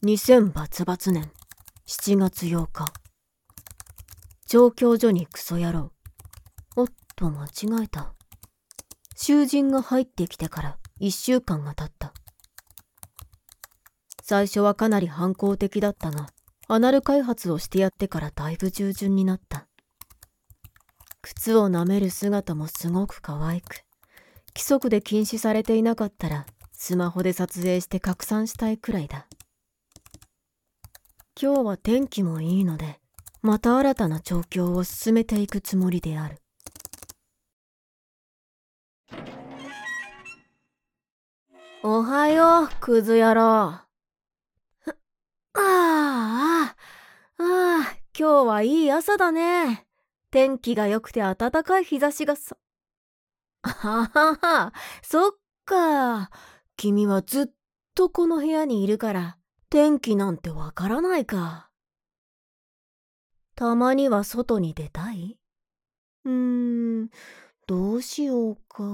2000バツバツ年7月8日。調教所にクソ野郎。おっと、間違えた。囚人が入ってきてから1週間が経った。最初はかなり反抗的だったが、アナル開発をしてやってからだいぶ従順になった。靴を舐める姿もすごく可愛く、規則で禁止されていなかったらスマホで撮影して拡散したいくらいだ。今日は天気もいいので、また新たな調教を進めていくつもりである。おはよう、クズ野郎。今日はいい朝だね。天気が良くて暖かい日差しがさ。そっか。君はずっとこの部屋にいるから、天気なんてわからないか。たまには外に出たい？どうしようか。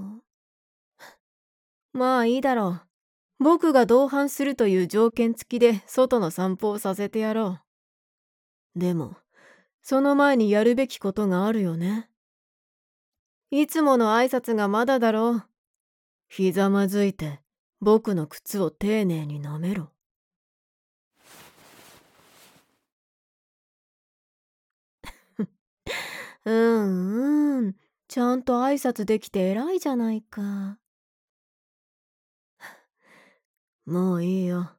まあいいだろう。僕が同伴するという条件付きで外の散歩をさせてやろう。でも、その前にやるべきことがあるよね。いつもの挨拶がまだだろう。ひざまずいて僕の靴を丁寧に舐めろ。ちゃんと挨拶できて偉いじゃないか。もういいよ。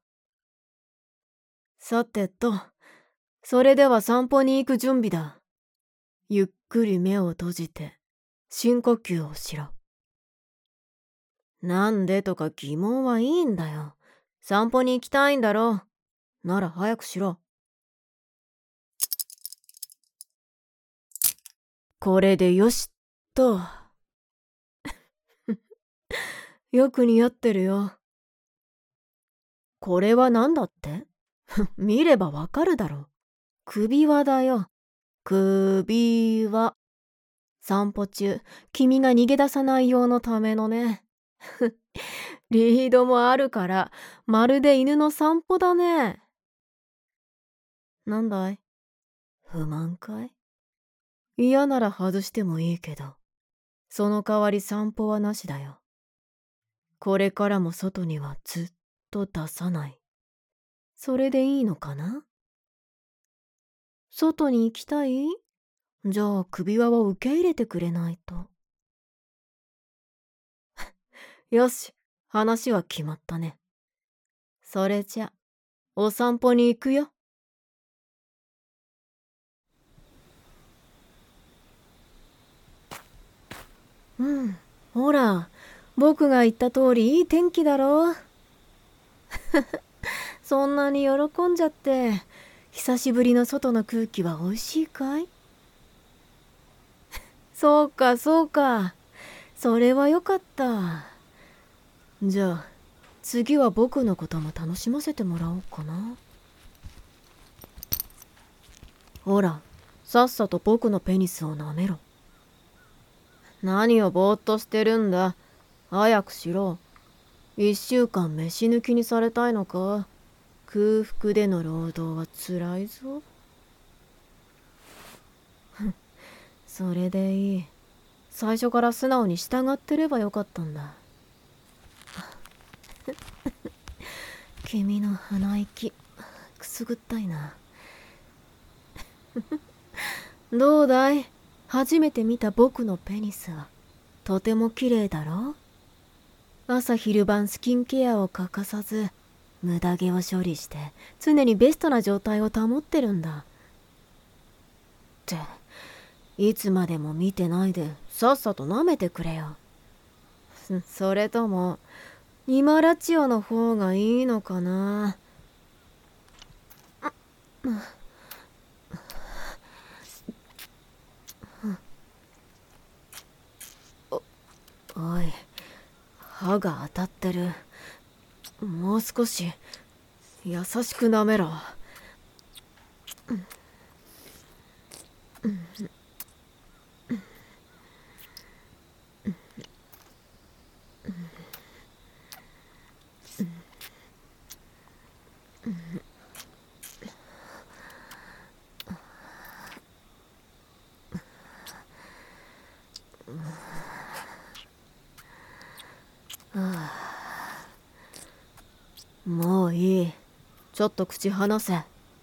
さてと、それでは散歩に行く準備だ。ゆっくり目を閉じて深呼吸をしろ。なんでとか疑問はいいんだよ。散歩に行きたいんだろう。なら早くしろ。これでよしっと。よく似合ってるよ。これは何だって？見ればわかるだろ。首輪だよ。首輪。散歩中、君が逃げ出さない用のためのね。リードもあるから、まるで犬の散歩だね。なんだい？不満かい？嫌なら外してもいいけど、その代わり散歩はなしだよ。これからも外にはずっと出さない。それでいいのかな？外に行きたい？じゃあ首輪を受け入れてくれないと。よし、話は決まったね。それじゃ、お散歩に行くよ。ほら、僕が言った通りいい天気だろ。そんなに喜んじゃって、久しぶりの外の空気は美味しいかい？そうか、そうか。それはよかった。じゃあ、次は僕のことも楽しませてもらおうかな。ほら、さっさと僕のペニスを舐めろ。何をぼーっとしてるんだ。早くしろ。1週間飯抜きにされたいのか。空腹での労働はつらいぞ。それでいい。最初から素直に従ってればよかったんだ。君の鼻息くすぐったいな。どうだい？初めて見た僕のペニスはとても綺麗だろ？朝昼晩スキンケアを欠かさず無駄毛を処理して常にベストな状態を保ってるんだ。っていつまでも見てないでさっさと舐めてくれよ。それともニマラチオの方がいいのかな。おい、歯が当たってる。もう少し優しく舐めろ。 もういい。ちょっと口離せ。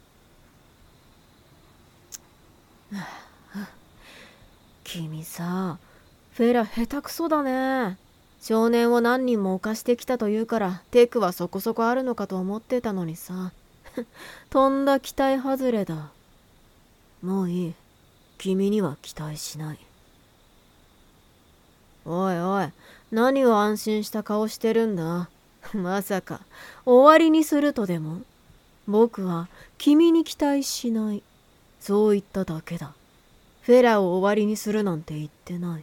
君さ、フェラ下手くそだね。少年を何人も犯してきたというからテクはそこそこあるのかと思ってたのにさ。とんだ期待外れだ。もういい。君には期待しない。おいおい、何を安心した顔してるんだ。まさか終わりにするとでも。僕は君に期待しない。そう言っただけだ。フェラを終わりにするなんて言ってない。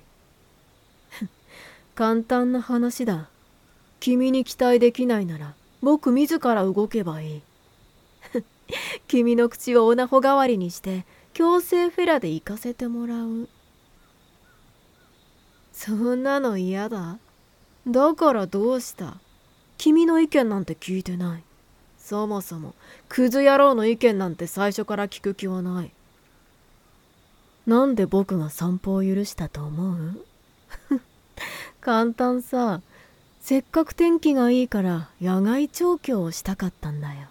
簡単な話だ。君に期待できないなら僕自ら動けばいい。君の口をオナホ代わりにして強制フェラで行かせてもらう。そんなの嫌だ。だからどうした？君の意見なんて聞いてない。そもそもクズ野郎の意見なんて最初から聞く気はない。なんで僕が散歩を許したと思う？簡単さ。せっかく天気がいいから野外調教をしたかったんだよ。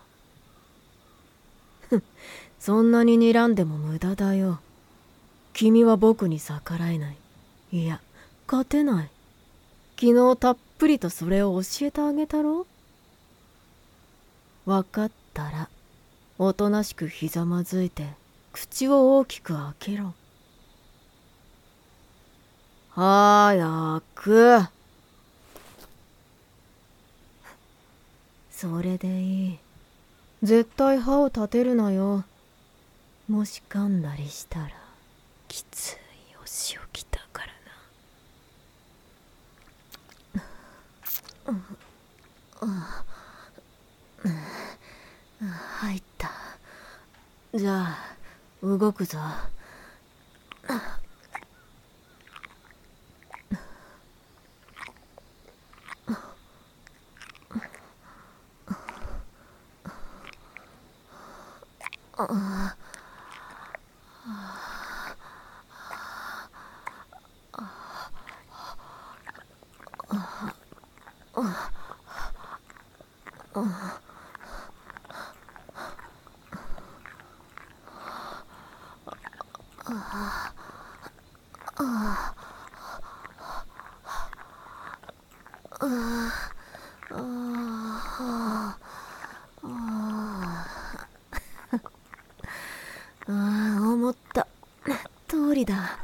そんなに睨んでも無駄だよ。君は僕に逆らえない。いや、勝てない。昨日たっぷりとそれを教えてあげたろ。わかったらおとなしくひざまずいて口を大きく開けろ。早く。それでいい。絶対歯を立てるなよ。もし噛んだりしたらきついお仕置きだからな。入った。じゃあ動くぞ。思った通りだ。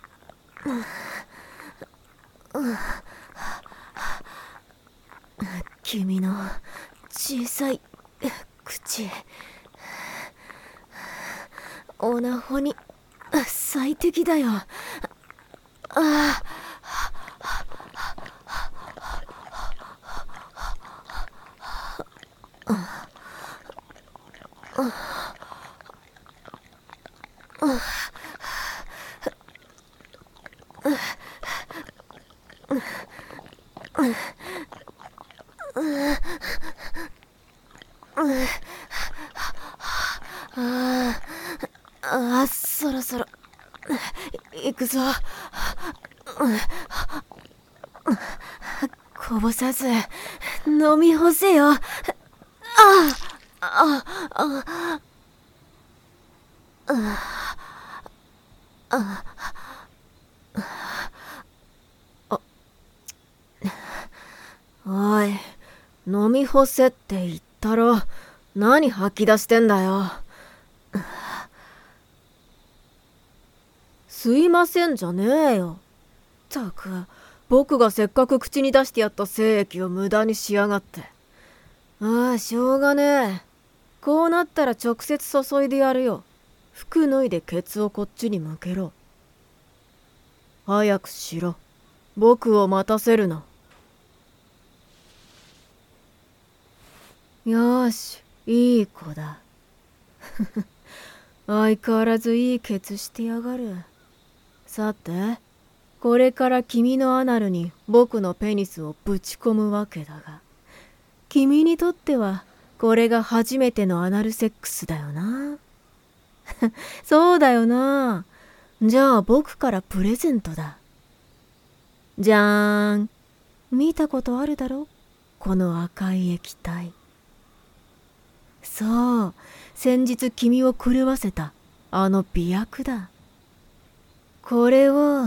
君の小さい口、オナホに最適だよ。そろそろ行くぞ。こぼさず飲み干せよ。おい、飲み干せって言ったろ。何吐き出してんだよ。すいませんじゃねえよ。ったく、僕がせっかく口に出してやった精液を無駄にしやがって。しょうがねえ。こうなったら直接注いでやるよ。服脱いでケツをこっちに向けろ。早くしろ。僕を待たせるな。よーし、いい子だ。相変わらずいいケツしてやがる。さて、これから君のアナルに僕のペニスをぶち込むわけだが、君にとってはこれが初めてのアナルセックスだよな。そうだよな。じゃあ僕からプレゼントだ。じゃーん。見たことあるだろ、この赤い液体。そう、先日君を狂わせたあの媚薬だ。これを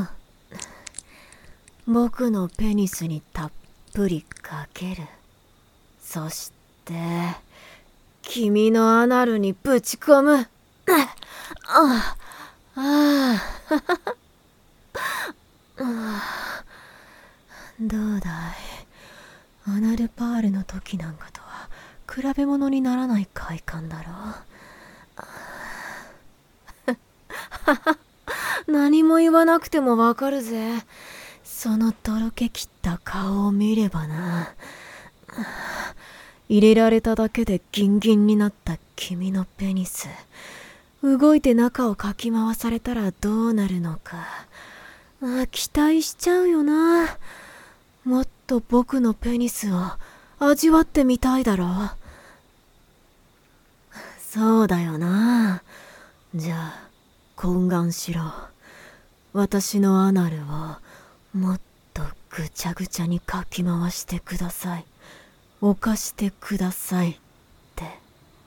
僕のペニスにたっぷりかける。そして君のアナルにぶち込む。どうだい、アナルパールの時なんかとは比べ物にならない快感だろう。何も言わなくてもわかるぜ。そのとろけきった顔を見ればな。入れられただけでギンギンになった君のペニス、動いて中をかき回されたらどうなるのか、期待しちゃうよな。もっと僕のペニスを味わってみたいだろう。そうだよな。じゃあ懇願しろ。私のアナルをもっとぐちゃぐちゃにかき回してください。犯してくださいって。よ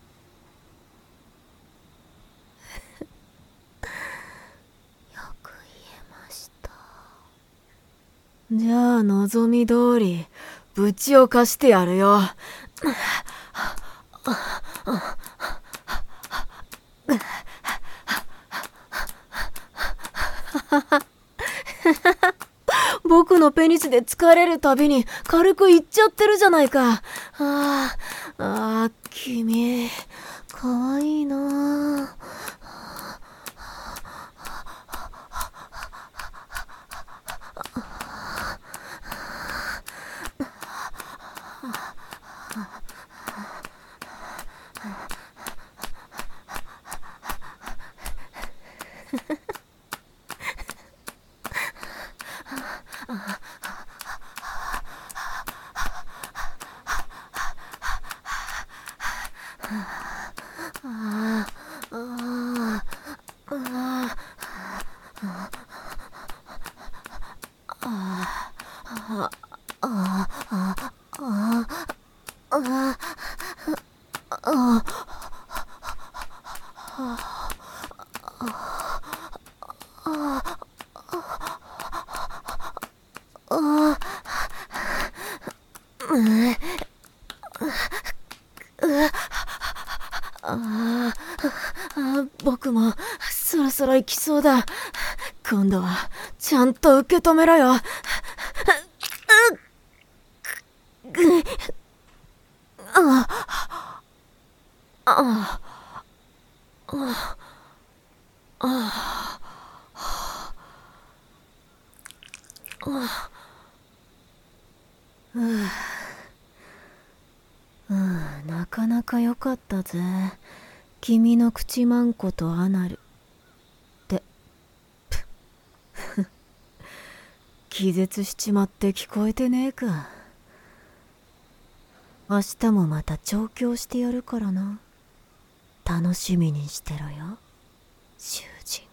く言えました。じゃあ望み通りぶちをかしてやるよ。僕のペニスで疲れるたびに軽く言っちゃってるじゃないか。君かわいいな。僕もそろそろ行きそうだ。今度はちゃんと受け止めろよ。なかなか良かったぜ。君の口まんことアナルって気絶しちまって聞こえてねえか。明日もまた調教してやるからな。楽しみにしてろよ、囚人。